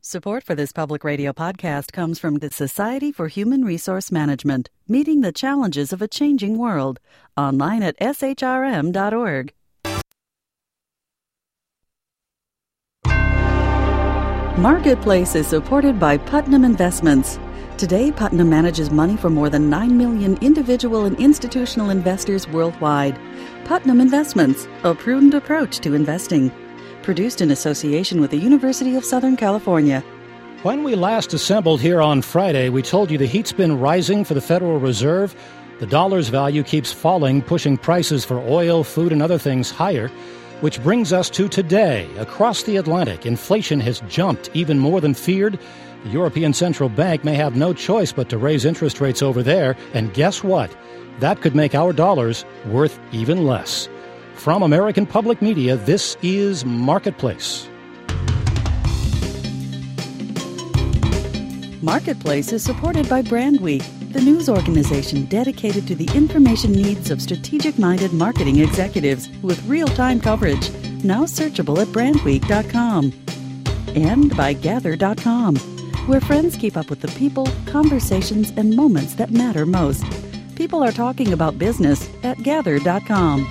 Support for this public radio podcast comes from the Society for Human Resource Management, meeting the challenges of a changing world. Online at shrm.org. Marketplace is supported by Putnam Investments. Today, Putnam manages money for more than 9 million individual and institutional investors worldwide. Putnam Investments, a prudent approach to investing. Produced in association with the University of Southern California. When we last assembled here on Friday, we told you the heat's been rising for the Federal Reserve. The dollar's value keeps falling, pushing prices for oil, food, and other things higher. Which brings us to today. Across the Atlantic, inflation has jumped even more than feared. The European Central Bank may have no choice but to raise interest rates over there. And guess what? That could make our dollars worth even less. From American Public Media, this is Marketplace. Marketplace is supported by Brandweek, the news organization dedicated to the information needs of strategic-minded marketing executives with real-time coverage, now searchable at brandweek.com. And by Gather.com, where friends keep up with the people, conversations, and moments that matter most. People are talking about business at Gather.com.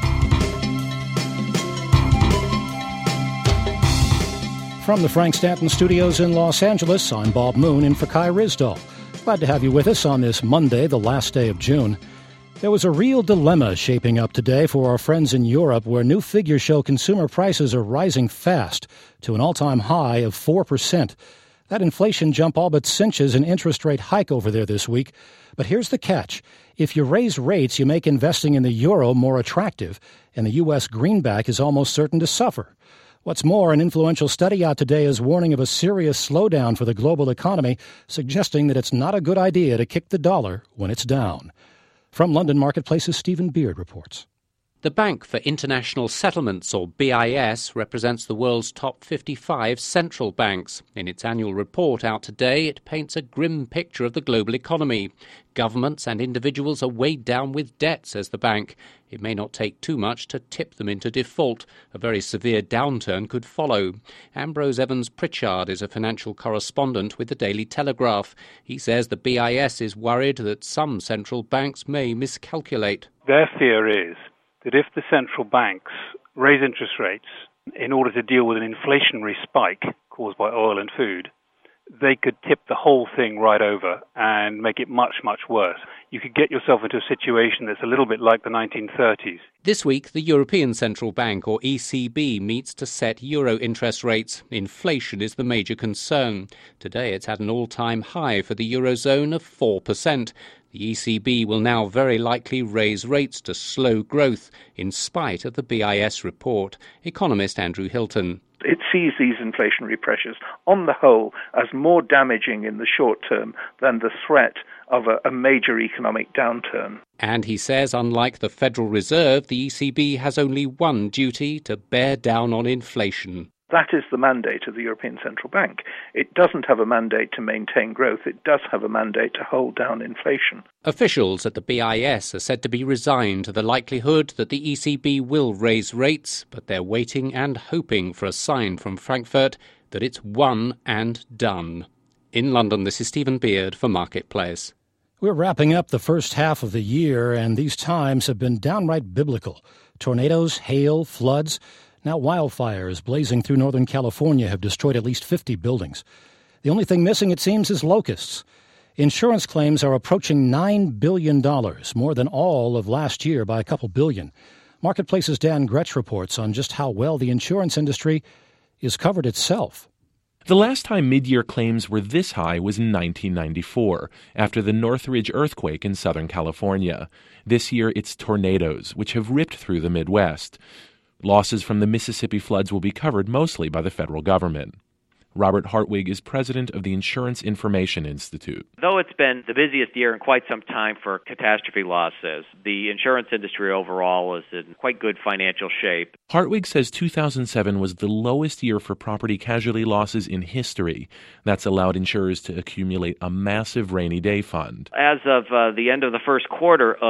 From the Frank Stanton Studios in Los Angeles, I'm Bob Moon in for Kai Risdall. Glad to have you with us on this Monday, the last day of June. There was a real dilemma shaping up today for our friends in Europe, where new figures show consumer prices are rising fast to an all-time high of 4%. That inflation jump all but cinches an interest rate hike over there this week. But here's the catch. If you raise rates, you make investing in the euro more attractive, and the U.S. greenback is almost certain to suffer. What's more, an influential study out today is warning of a serious slowdown for the global economy, suggesting that it's not a good idea to kick the dollar when it's down. From London Marketplace's Stephen Beard reports. The Bank for International Settlements, or BIS, represents the world's top 55 central banks. In its annual report out today, it paints a grim picture of the global economy. Governments and individuals are weighed down with debt, says the bank. It may not take too much to tip them into default. A very severe downturn could follow. Ambrose Evans-Pritchard is a financial correspondent with the Daily Telegraph. He says the BIS is worried that some central banks may miscalculate. Their fear is that if the central banks raise interest rates in order to deal with an inflationary spike caused by oil and food, they could tip the whole thing right over and make it much, much worse. You could get yourself into a situation that's a little bit like the 1930s. This week, the European Central Bank, or ECB, meets to set euro interest rates. Inflation is the major concern. Today, it's at an all-time high for the Eurozone of 4%. The ECB will now very likely raise rates to slow growth, in spite of the BIS report. Economist Andrew Hilton. It sees these inflationary pressures, on the whole, as more damaging in the short term than the threat of a major economic downturn. And he says, unlike the Federal Reserve, the ECB has only one duty: to bear down on inflation. That is the mandate of the European Central Bank. It doesn't have a mandate to maintain growth. It does have a mandate to hold down inflation. Officials at the BIS are said to be resigned to the likelihood that the ECB will raise rates, but they're waiting and hoping for a sign from Frankfurt that it's one and done. In London, this is Stephen Beard for Marketplace. We're wrapping up the first half of the year, and these times have been downright biblical. Tornadoes, hail, floods. Now wildfires blazing through Northern California have destroyed at least 50 buildings. The only thing missing, it seems, is locusts. Insurance claims are approaching $9 billion, more than all of last year by a couple billion. Marketplace's Dan Gretsch reports on just how well the insurance industry is covered itself. The last time mid-year claims were this high was in 1994, after the Northridge earthquake in Southern California. This year, it's tornadoes, which have ripped through the Midwest. Losses from the Mississippi floods will be covered mostly by the federal government. Robert Hartwig is president of the Insurance Information Institute. Though it's been the busiest year in quite some time for catastrophe losses, the insurance industry overall is in quite good financial shape. Hartwig says 2007 was the lowest year for property casualty losses in history. That's allowed insurers to accumulate a massive rainy day fund. As of the end of the first quarter of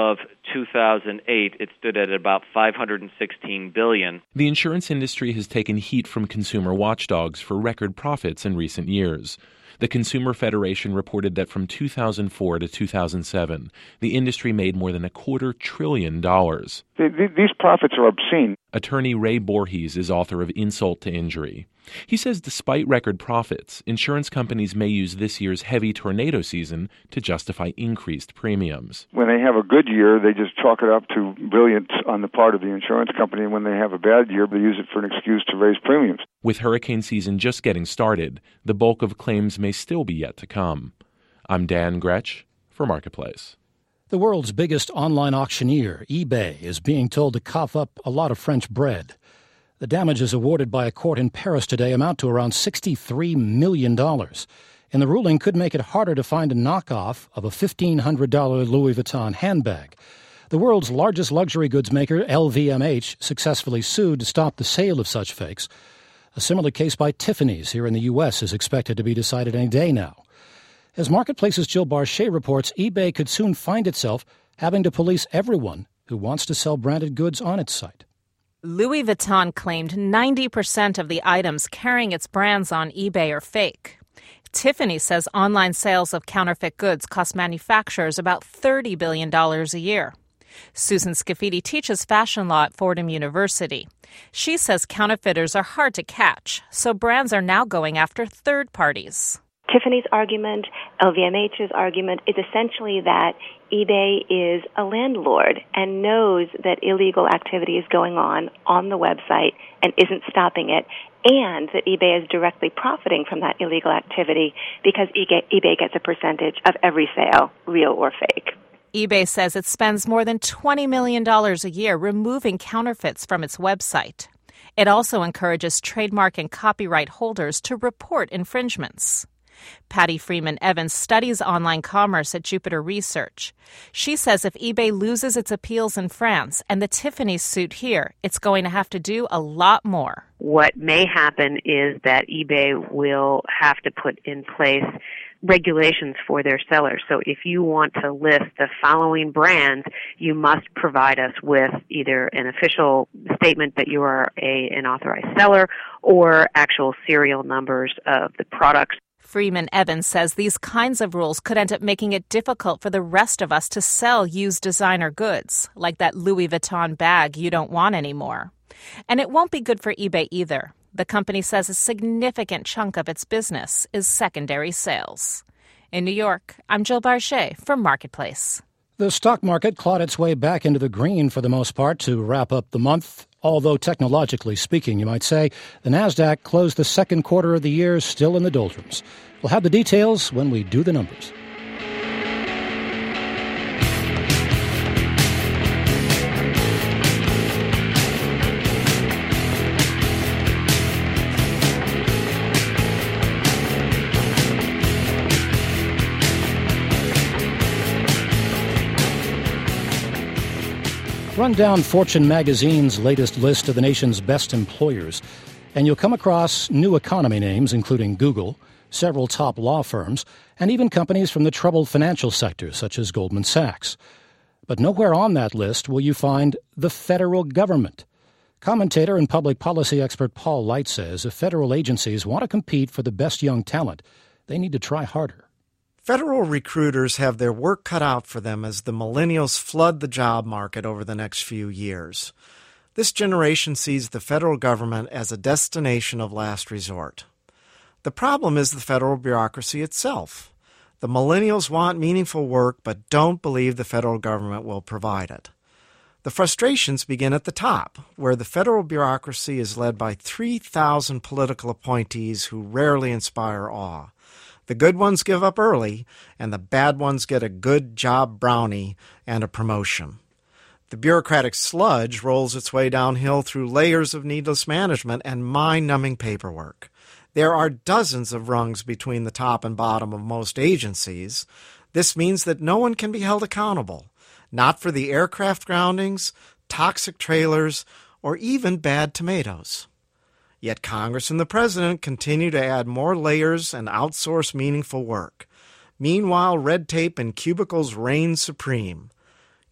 2008, it stood at about $516 billion. The insurance industry has taken heat from consumer watchdogs for record profits in recent years. The Consumer Federation reported that from 2004 to 2007, the industry made more than $250 billion. These profits are obscene. Attorney Ray Borges is author of Insult to Injury. He says despite record profits, insurance companies may use this year's heavy tornado season to justify increased premiums. When they have a good year, they just chalk it up to brilliance on the part of the insurance company. And when they have a bad year, they use it for an excuse to raise premiums. With hurricane season just getting started, the bulk of claims may still be yet to come. I'm Dan Gretsch for Marketplace. The world's biggest online auctioneer, eBay, is being told to cough up a lot of French bread. The damages awarded by a court in Paris today amount to around $63 million. And the ruling could make it harder to find a knockoff of a $1,500 Louis Vuitton handbag. The world's largest luxury goods maker, LVMH, successfully sued to stop the sale of such fakes. A similar case by Tiffany's here in the U.S. is expected to be decided any day now. As Marketplace's Jill Barchet reports, eBay could soon find itself having to police everyone who wants to sell branded goods on its site. Louis Vuitton claimed 90% of the items carrying its brands on eBay are fake. Tiffany says online sales of counterfeit goods cost manufacturers about $30 billion a year. Susan Scafidi teaches fashion law at Fordham University. She says counterfeiters are hard to catch, so brands are now going after third parties. Tiffany's argument, LVMH's argument, is essentially that eBay is a landlord and knows that illegal activity is going on the website and isn't stopping it, and that eBay is directly profiting from that illegal activity because eBay gets a percentage of every sale, real or fake. eBay says it spends more than $20 million a year removing counterfeits from its website. It also encourages trademark and copyright holders to report infringements. Patty Freeman Evans studies online commerce at Jupiter Research. She says if eBay loses its appeals in France and the Tiffany suit here, it's going to have to do a lot more. What may happen is that eBay will have to put in place regulations for their sellers. So if you want to list the following brands, you must provide us with either an official statement that you are an authorized seller or actual serial numbers of the products. Freeman Evans says these kinds of rules could end up making it difficult for the rest of us to sell used designer goods, like that Louis Vuitton bag you don't want anymore. And it won't be good for eBay either. The company says a significant chunk of its business is secondary sales. In New York, I'm Jill Barchet for Marketplace. The stock market clawed its way back into the green for the most part to wrap up the month. Although technologically speaking, you might say, the Nasdaq closed the second quarter of the year still in the doldrums. We'll have the details when we do the numbers. Run down Fortune magazine's latest list of the nation's best employers, and you'll come across new economy names, including Google, several top law firms, and even companies from the troubled financial sector, such as Goldman Sachs. But nowhere on that list will you find the federal government. Commentator and public policy expert Paul Light says if federal agencies want to compete for the best young talent, they need to try harder. Federal recruiters have their work cut out for them as the millennials flood the job market over the next few years. This generation sees the federal government as a destination of last resort. The problem is the federal bureaucracy itself. The millennials want meaningful work but don't believe the federal government will provide it. The frustrations begin at the top, where the federal bureaucracy is led by 3,000 political appointees who rarely inspire awe. The good ones give up early, and the bad ones get a good job brownie and a promotion. The bureaucratic sludge rolls its way downhill through layers of needless management and mind-numbing paperwork. There are dozens of rungs between the top and bottom of most agencies. This means that no one can be held accountable, not for the aircraft groundings, toxic trailers, or even bad tomatoes. Yet Congress and the President continue to add more layers and outsource meaningful work. Meanwhile, red tape and cubicles reign supreme.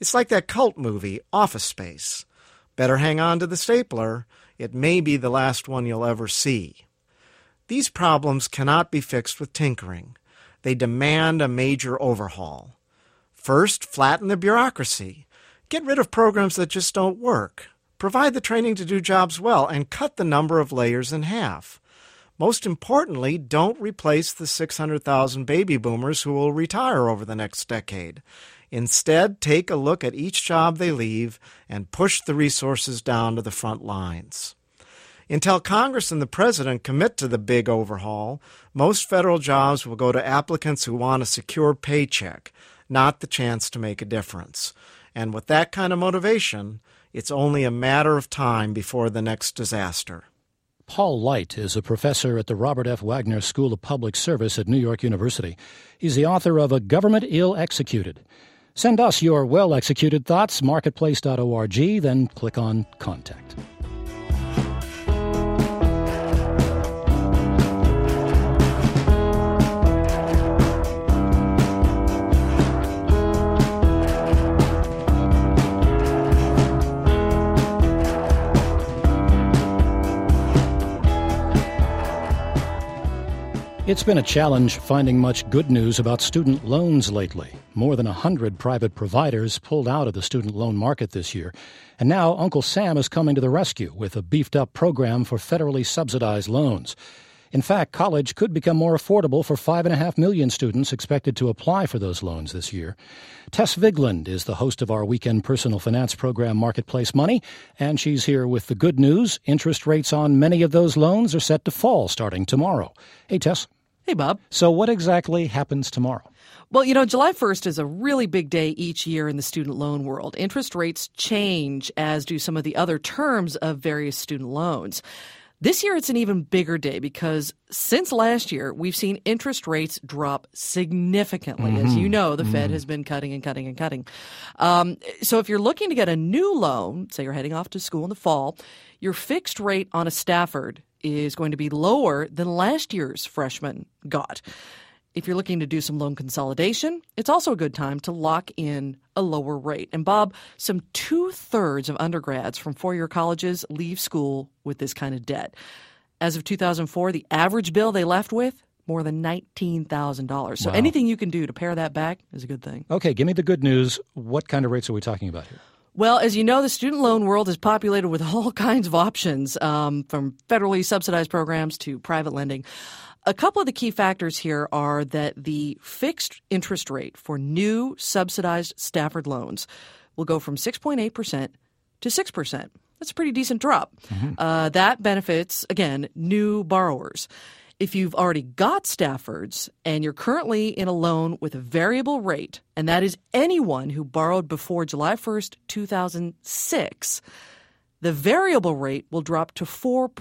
It's like that cult movie, Office Space. Better hang on to the stapler. It may be the last one you'll ever see. These problems cannot be fixed with tinkering. They demand a major overhaul. First, flatten the bureaucracy. Get rid of programs that just don't work. Provide the training to do jobs well, and cut the number of layers in half. Most importantly, don't replace the 600,000 baby boomers who will retire over the next decade. Instead, take a look at each job they leave and push the resources down to the front lines. Until Congress and the President commit to the big overhaul, most federal jobs will go to applicants who want a secure paycheck, not the chance to make a difference. And with that kind of motivation, it's only a matter of time before the next disaster. Paul Light is a professor at the Robert F. Wagner School of Public Service at New York University. He's the author of A Government Ill-Executed. Send us your well-executed thoughts, marketplace.org, then click on Contact. It's been a challenge finding much good news about student loans lately. More than 100 private providers pulled out of the student loan market this year. And now Uncle Sam is coming to the rescue with a beefed-up program for federally subsidized loans. In fact, college could become more affordable for 5.5 million students expected to apply for those loans this year. Tess Vigland is the host of our weekend personal finance program, Marketplace Money, and she's here with the good news. Interest rates on many of those loans are set to fall starting tomorrow. Hey, Tess. Hey, Bob. So what exactly happens tomorrow? Well, July 1st is a really big day each year in the student loan world. Interest rates change, as do some of the other terms of various student loans. This year, it's an even bigger day because since last year, we've seen interest rates drop significantly. Mm-hmm. As you know, the Fed has been cutting and cutting and cutting. So if you're looking to get a new loan, say you're heading off to school in the fall, your fixed rate on a Stafford is going to be lower than last year's freshman got. If you're looking to do some loan consolidation, it's also a good time to lock in a lower rate. And Bob, some 2/3 of undergrads from four-year colleges leave school with this kind of debt. As of 2004, the average bill they left with, more than $19,000. So anything you can do to pare that back is a good thing. Okay, give me the good news. What kind of rates are we talking about here? Well, as you know, the student loan world is populated with all kinds of options, from federally subsidized programs to private lending. A couple of the key factors here are that the fixed interest rate for new subsidized Stafford loans will go from 6.8% to 6%. That's a pretty decent drop. Mm-hmm. That benefits, again, new borrowers. If you've already got Staffords and you're currently in a loan with a variable rate, and that is anyone who borrowed before July 1st, 2006, the variable rate will drop to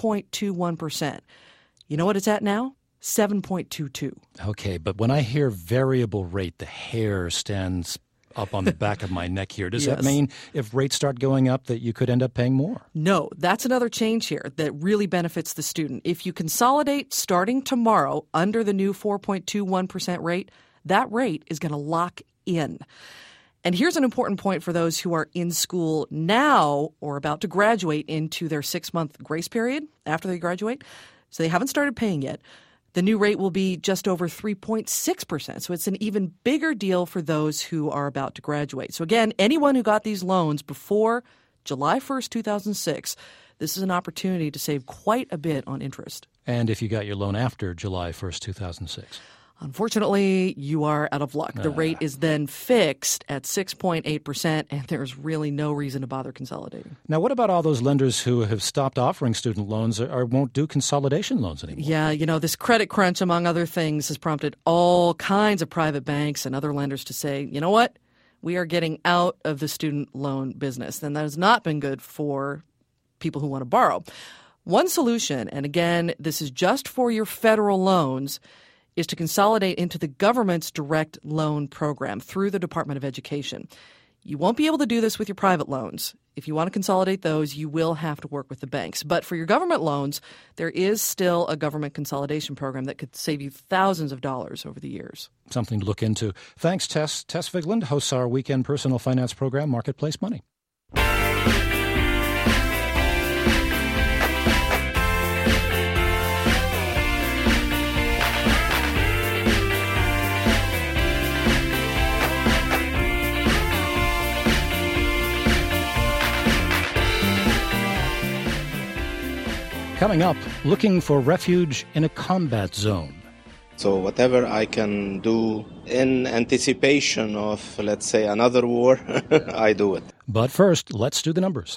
4.21%. You know what it's at now? 7.22. Okay, but when I hear variable rate, the hair stands up on the back of my neck here. Does that mean if rates start going up that you could end up paying more? No, that's another change here that really benefits the student. If you consolidate starting tomorrow under the new 4.21% rate, that rate is going to lock in. And here's an important point for those who are in school now or about to graduate into their 6-month grace period after they graduate. So they haven't started paying yet. The new rate will be just over 3.6%. So it's an even bigger deal for those who are about to graduate. So again, anyone who got these loans before July 1st, 2006, this is an opportunity to save quite a bit on interest. And if you got your loan after July 1st, 2006? Unfortunately, you are out of luck. The rate is then fixed at 6.8%, and there's really no reason to bother consolidating. Now, what about all those lenders who have stopped offering student loans or won't do consolidation loans anymore? Yeah, this credit crunch, among other things, has prompted all kinds of private banks and other lenders to say, you know what? We are getting out of the student loan business, and that has not been good for people who want to borrow. One solution, and again, this is just for your federal loans, is to consolidate into the government's direct loan program through the Department of Education. You won't be able to do this with your private loans. If you want to consolidate those, you will have to work with the banks. But for your government loans, there is still a government consolidation program that could save you thousands of dollars over the years. Something to look into. Thanks, Tess. Tess Vigland hosts our weekend personal finance program, Marketplace Money. Coming up, looking for refuge in a combat zone. So whatever I can do in anticipation of, let's say, another war, I do it. But first, let's do the numbers.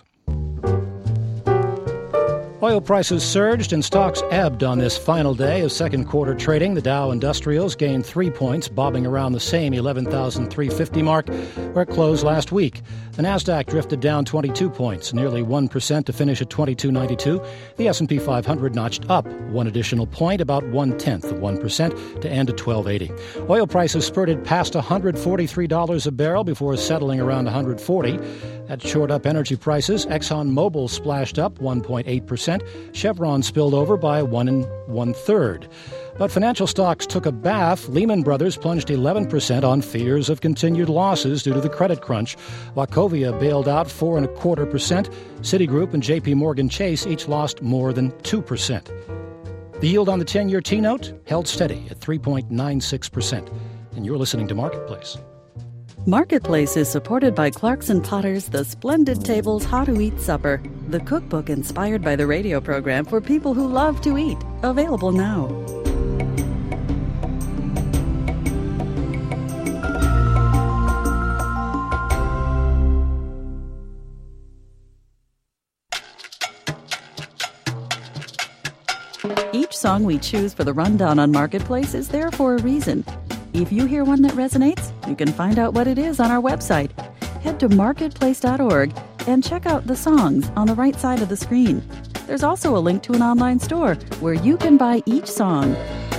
Oil prices surged and stocks ebbed on this final day of second quarter trading. The Dow Industrials gained 3 points, bobbing around the same 11,350 mark where it closed last week. The Nasdaq drifted down 22 points, nearly 1% to finish at 2292. The S&P 500 notched up 1 additional point, about 0.1% to end at 1280. Oil prices spurted past $143 a barrel before settling around $140. That shored up energy prices. ExxonMobil splashed up 1.8%. Chevron spilled over by 1 1/3. But financial stocks took a bath. Lehman Brothers plunged 11% on fears of continued losses due to the credit crunch. Wachovia bailed out 4.25%. Citigroup and J.P. Morgan Chase each lost more than 2%. The yield on the 10-year T-note held steady at 3.96%. And you're listening to Marketplace. Marketplace is supported by Clarkson Potter's The Splendid Table's How to Eat Supper, the cookbook inspired by the radio program for people who love to eat. Available now. Each song we choose for the rundown on Marketplace is there for a reason. If you hear one that resonates, you can find out what it is on our website. Head to marketplace.org and check out the songs on the right side of the screen. There's also a link to an online store where you can buy each song.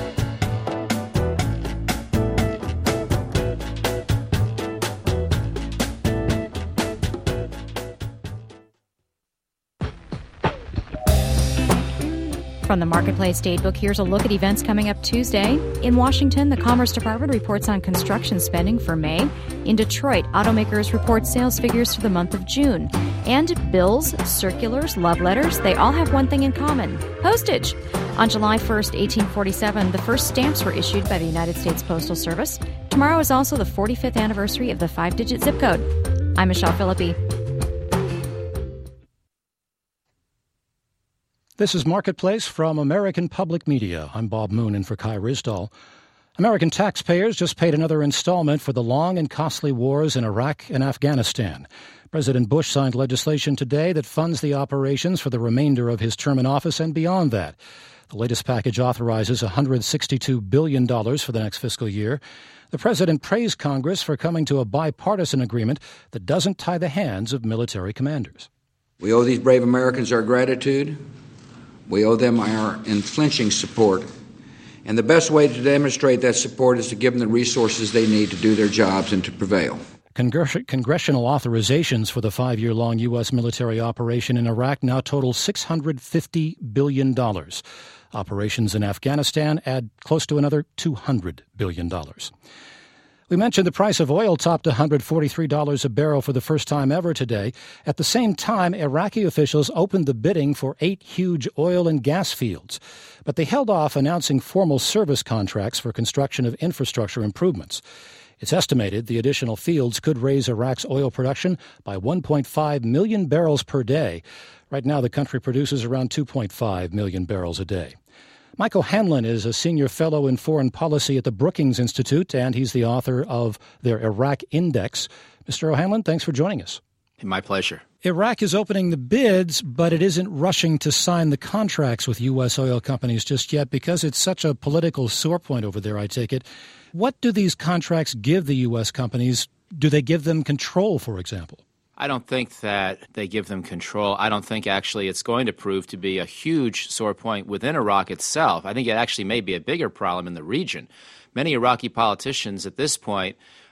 From the Marketplace Datebook, here's a look at events coming up Tuesday. In Washington, the Commerce Department reports on construction spending for May. In Detroit, automakers report sales figures for the month of June. And bills, circulars, love letters, they all have one thing in common: postage. On July 1st, 1847, the first stamps were issued by the United States Postal Service. Tomorrow is also the 45th anniversary of the 5-digit zip code. I'm Michelle Philippi. This is Marketplace from American Public Media. I'm Bob Moon in for Kai Risdall. American taxpayers just paid another installment for the long and costly wars in Iraq and Afghanistan. President Bush signed legislation today that funds the operations for the remainder of his term in office and beyond that. The latest package authorizes $162 billion for the next fiscal year. The president praised Congress for coming to a bipartisan agreement that doesn't tie the hands of military commanders. We owe these brave Americans our gratitude. We owe them our unflinching support. And the best way to demonstrate that support is to give them the resources they need to do their jobs and to prevail. Congressional authorizations for the 5-year-long U.S. military operation in Iraq now total $650 billion. Operations in Afghanistan add close to another $200 billion. We mentioned the price of oil topped $143 a barrel for the first time ever today. At the same time, Iraqi officials opened the bidding for 8 huge oil and gas fields. But they held off announcing formal service contracts for construction of infrastructure improvements. It's estimated the additional fields could raise Iraq's oil production by 1.5 million barrels per day. Right now, the country produces around 2.5 million barrels a day. Michael Hanlon is a senior fellow in foreign policy at the Brookings Institute, and he's the author of their Iraq Index. Mr. O'Hanlon, thanks for joining us. My pleasure. Iraq is opening the bids, but it isn't rushing to sign the contracts with U.S. oil companies just yet because it's such a political sore point over there, I take it. What do these contracts give the U.S. companies? Do they give them control, for example? I don't think that they give them control. I don't think actually it's going to prove to be a huge sore point within Iraq itself. I think it actually may be a bigger problem in the region. Many Iraqi politicians at this point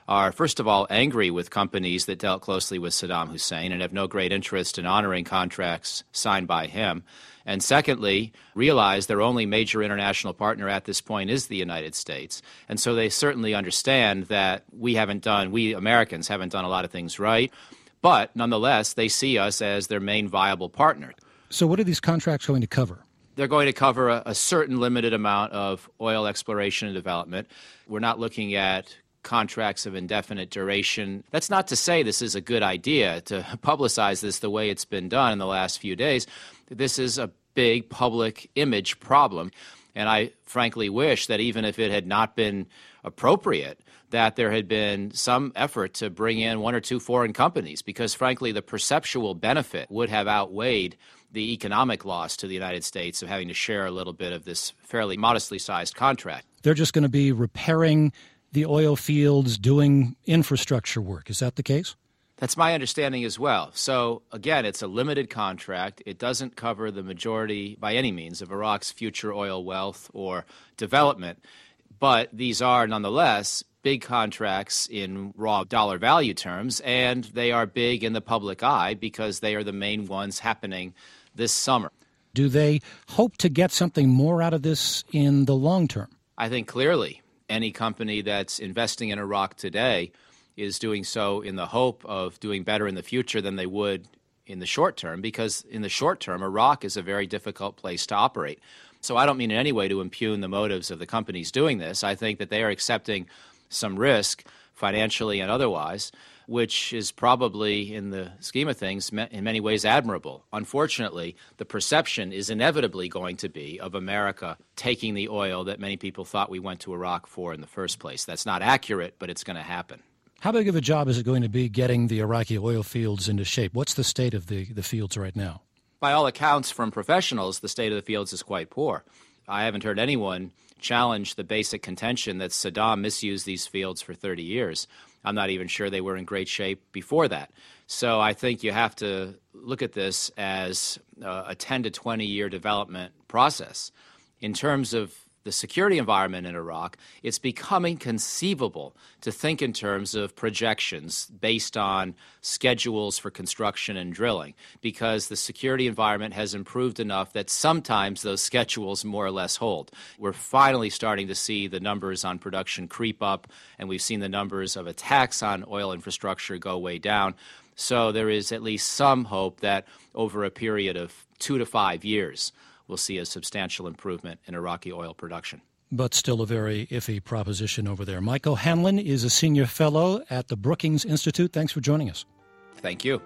are, first of all, angry with companies that dealt closely with Saddam Hussein and have no great interest in honoring contracts signed by him. And secondly, realize their only major international partner at this point is the United States. And so they certainly understand that we Americans haven't done a lot of things right. But nonetheless, they see us as their main viable partner. So what are these contracts going to cover? They're going to cover a certain limited amount of oil exploration and development. We're not looking at contracts of indefinite duration. That's not to say this is a good idea to publicize this the way it's been done in the last few days. This is a big public image problem, and I frankly wish that even if it had not been appropriate, that there had been some effort to bring in one or two foreign companies, because frankly the perceptual benefit would have outweighed the economic loss to the United States of having to share a little bit of this fairly modestly sized contract. They're just going to be repairing the oil fields, doing infrastructure work. Is that the case? That's my understanding as well. So, again, it's a limited contract. It doesn't cover the majority, by any means, of Iraq's future oil wealth or development. But these are, nonetheless, big contracts in raw dollar value terms, and they are big in the public eye because they are the main ones happening this summer. Do they hope to get something more out of this in the long term? I think clearly any company that's investing in Iraq today is doing so in the hope of doing better in the future than they would in the short term, because in the short term, Iraq is a very difficult place to operate. So I don't mean in any way to impugn the motives of the companies doing this. I think that they are accepting some risk, financially and otherwise, which is probably, in the scheme of things, in many ways admirable. Unfortunately, the perception is inevitably going to be of America taking the oil that many people thought we went to Iraq for in the first place. That's not accurate, but it's going to happen. How big of a job is it going to be getting the Iraqi oil fields into shape? What's the state of the fields right now? By all accounts from professionals, the state of the fields is quite poor. I haven't heard anyone challenge the basic contention that Saddam misused these fields for 30 years. I'm not even sure they were in great shape before that. So I think you have to look at this as a 10 to 20-year development process. In terms of the security environment in Iraq, it's becoming conceivable to think in terms of projections based on schedules for construction and drilling, because the security environment has improved enough that sometimes those schedules more or less hold. We're finally starting to see the numbers on production creep up, and we've seen the numbers of attacks on oil infrastructure go way down. So there is at least some hope that over a period of 2 to 5 years, we'll see a substantial improvement in Iraqi oil production. But still a very iffy proposition over there. Mike O'Hanlon is a senior fellow at the Brookings Institute. Thanks for joining us. Thank you.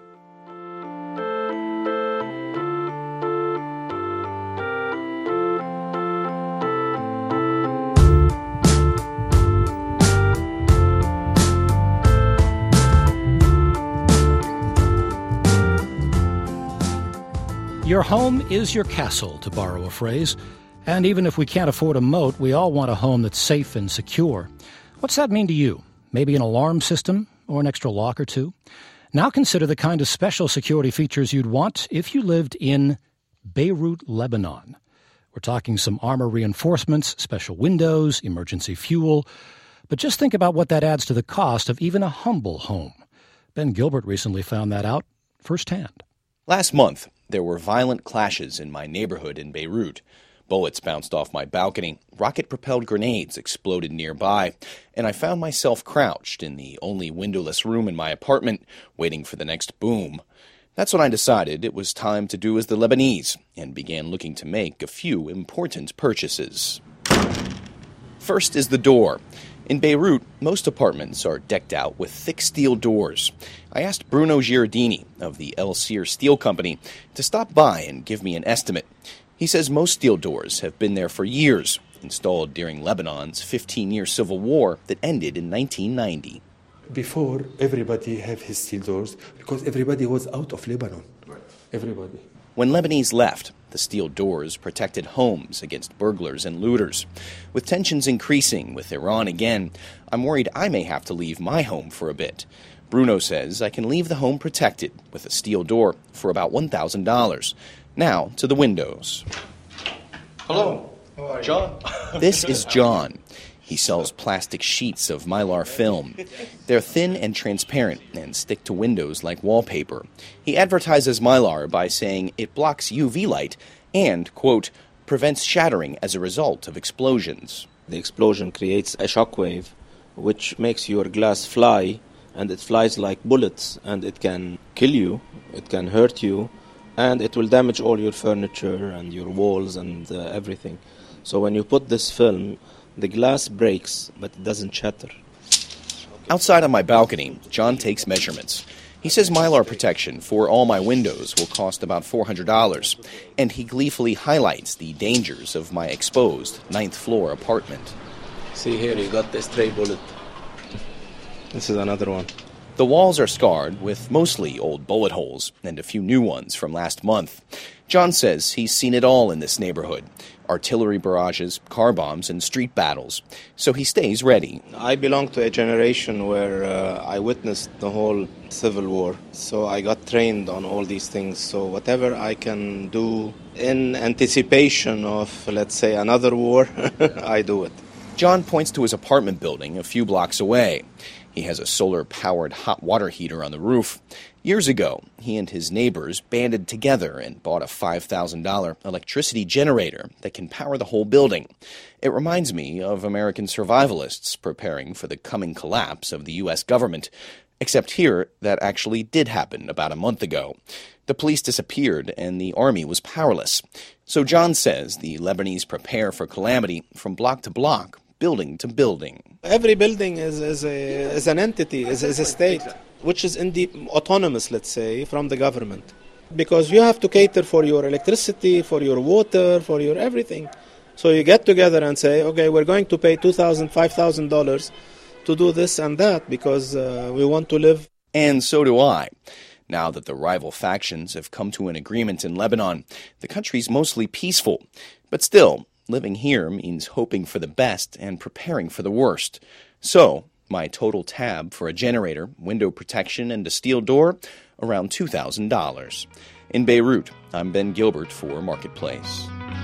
Your home is your castle, to borrow a phrase. And even if we can't afford a moat, we all want a home that's safe and secure. What's that mean to you? Maybe an alarm system or an extra lock or two? Now consider the kind of special security features you'd want if you lived in Beirut, Lebanon. We're talking some armor reinforcements, special windows, emergency fuel. But just think about what that adds to the cost of even a humble home. Ben Gilbert recently found that out firsthand. Last month, there were violent clashes in my neighborhood in Beirut. Bullets bounced off my balcony, rocket-propelled grenades exploded nearby, and I found myself crouched in the only windowless room in my apartment, waiting for the next boom. That's when I decided it was time to do as the Lebanese, and began looking to make a few important purchases. First is the door. In Beirut, most apartments are decked out with thick steel doors. I asked Bruno Girardini of the El Sear Steel Company to stop by and give me an estimate. He says most steel doors have been there for years, installed during Lebanon's 15-year civil war that ended in 1990. Before, everybody had his steel doors because everybody was out of Lebanon. Everybody. When Lebanese left, the steel doors protected homes against burglars and looters. With tensions increasing with Iran again, I'm worried I may have to leave my home for a bit. Bruno says I can leave the home protected with a steel door for about $1,000. Now to the windows. Hello. How are you? John. This is John. He sells plastic sheets of Mylar film. They're thin and transparent and stick to windows like wallpaper. He advertises Mylar by saying it blocks UV light and, quote, prevents shattering as a result of explosions. The explosion creates a shockwave which makes your glass fly, and it flies like bullets, and it can kill you, it can hurt you, and it will damage all your furniture and your walls and everything. So when you put this film, the glass breaks, but it doesn't shatter. Outside on my balcony, John takes measurements. He says Mylar protection for all my windows will cost about $400, and he gleefully highlights the dangers of my exposed 9th floor apartment. See here, you got this stray bullet. This is another one. The walls are scarred with mostly old bullet holes and a few new ones from last month. John says he's seen it all in this neighborhood. Artillery barrages, car bombs, and street battles. So he stays ready. I belong to a generation where I witnessed the whole Civil War. So I got trained on all these things. So whatever I can do in anticipation of, let's say, another war, I do it. John points to his apartment building a few blocks away. He has a solar-powered hot water heater on the roof. Years ago, he and his neighbors banded together and bought a $5,000 electricity generator that can power the whole building. It reminds me of American survivalists preparing for the coming collapse of the U.S. government, except here that actually did happen about a month ago. The police disappeared and the army was powerless. So John says the Lebanese prepare for calamity from block to block, building to building. Every building is an entity, is a state, which is autonomous, let's say, from the government. Because you have to cater for your electricity, for your water, for your everything. So you get together and say, okay, we're going to pay $2,000, $5,000 to do this and that because we want to live. And so do I. Now that the rival factions have come to an agreement in Lebanon, the country's mostly peaceful. But still, living here means hoping for the best and preparing for the worst. So, my total tab for a generator, window protection, and a steel door, around $2,000. In Beirut, I'm Ben Gilbert for Marketplace.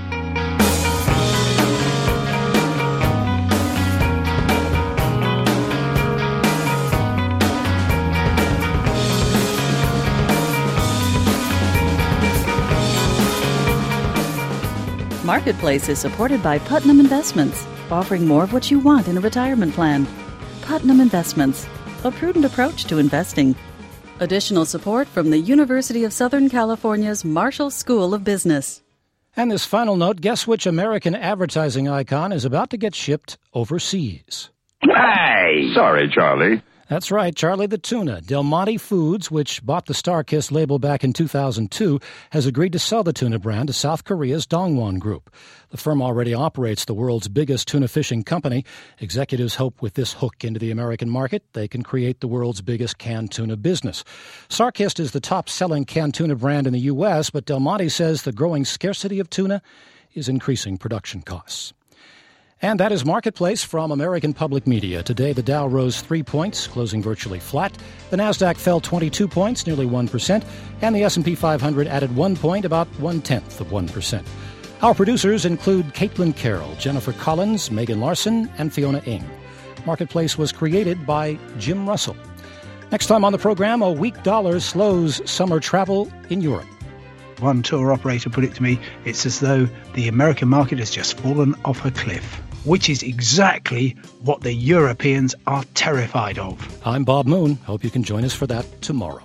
Marketplace is supported by Putnam Investments, offering more of what you want in a retirement plan. Putnam Investments, a prudent approach to investing. Additional support from the University of Southern California's Marshall School of Business. And this final note, guess which American advertising icon is about to get shipped overseas? Hey! Sorry, Charlie. That's right, Charlie the Tuna. Del Monte Foods, which bought the StarKist label back in 2002, has agreed to sell the tuna brand to South Korea's Dongwon Group. The firm already operates the world's biggest tuna fishing company. Executives hope with this hook into the American market, they can create the world's biggest canned tuna business. StarKist is the top-selling canned tuna brand in the U.S., but Del Monte says the growing scarcity of tuna is increasing production costs. And that is Marketplace from American Public Media. Today, the Dow rose 3 points, closing virtually flat. The Nasdaq fell 22 points, nearly 1%, and the S&P 500 added 1 point, about 0.1%. Our producers include Caitlin Carroll, Jennifer Collins, Megan Larson, and Fiona Ng. Marketplace was created by Jim Russell. Next time on the program, a weak dollar slows summer travel in Europe. One tour operator put it to me, it's as though the American market has just fallen off a cliff, which is exactly what the Europeans are terrified of. I'm Bob Moon. Hope you can join us for that tomorrow.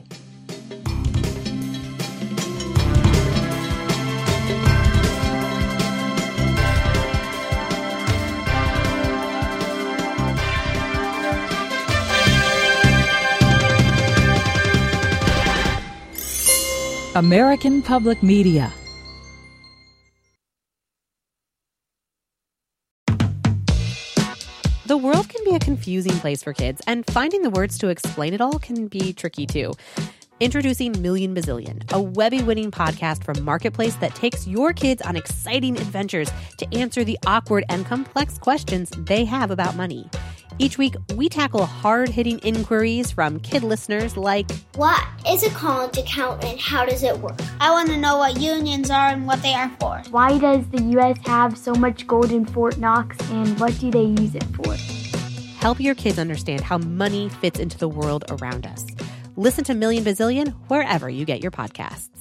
American Public Media. The world can be a confusing place for kids, and finding the words to explain it all can be tricky too. Introducing Million Bazillion, a Webby-winning podcast from Marketplace that takes your kids on exciting adventures to answer the awkward and complex questions they have about money. Each week, we tackle hard-hitting inquiries from kid listeners like, what is a college account and how does it work? I want to know what unions are and what they are for. Why does the U.S. have so much gold in Fort Knox and what do they use it for? Help your kids understand how money fits into the world around us. Listen to Million Bazillion wherever you get your podcasts.